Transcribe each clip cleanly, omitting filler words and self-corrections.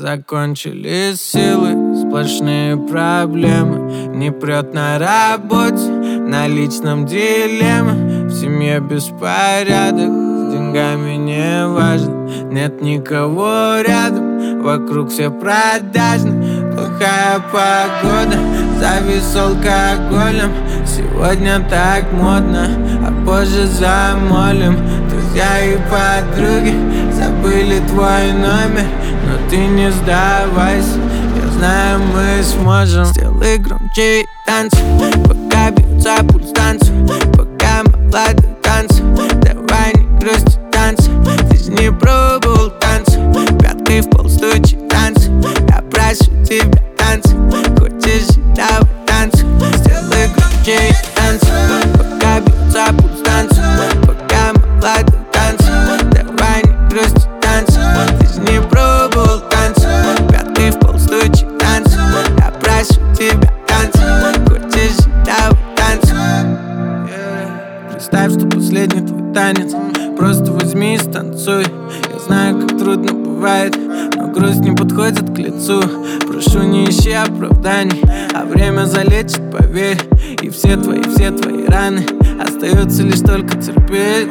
Закончились силы, сплошные проблемы. Не прет на работе, на личном дилемма. В семье беспорядок, с деньгами не важно. Нет никого рядом, вокруг все продажны. Плохая погода, завис алкоголем. Сегодня так модно, а позже замолим. Друзья и подруги забыли твой номер, но ты не сдавайся, я знаю, мы сможем. Сделай громче танцы, пока бьется пульс танцу. Пока молодой танцы, давай не грусти танцы. Ты же не пробовал танцы, пяткой в пол стучи танцы. Я прошу тебя танцы, хочешь же давай танцы. Сделай громче танцы, пока бьется пульс танцу. Пока молодой танцы, давай не грусти танцы. Ты же не пробовал танцы, пяткой в пол стучи танцы. Я прошу тебя танцы, хочешь же давай танцы. Представь, что последний твой танец, просто возьми и станцуй. Я знаю, как трудно бывает, но грусть не подходит к лицу. Прошу, не ищи оправданий, а время залечит, поверь. И все твои раны остается лишь только терпеть.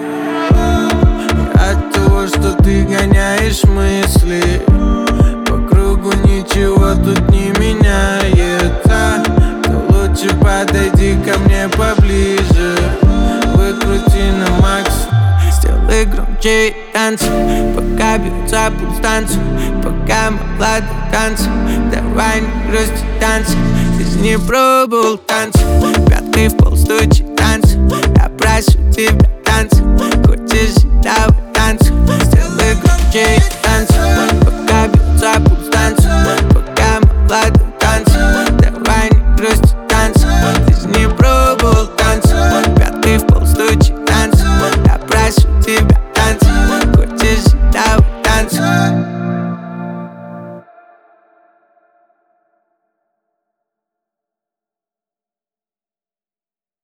От того, что ты гоняешь мысли, по кругу ничего тут не меняется, то лучше подойди ко мне поближе. Выкрути на макс, сделай громче танцы, пока бьется пульс танцу. Пока молодой танцы, давай не грусти танцы. Ты же не пробовал танцы, пяткой в пол стучи танцы. Я прошу тебя танцы, хочешь же давай танцы. Сделай громче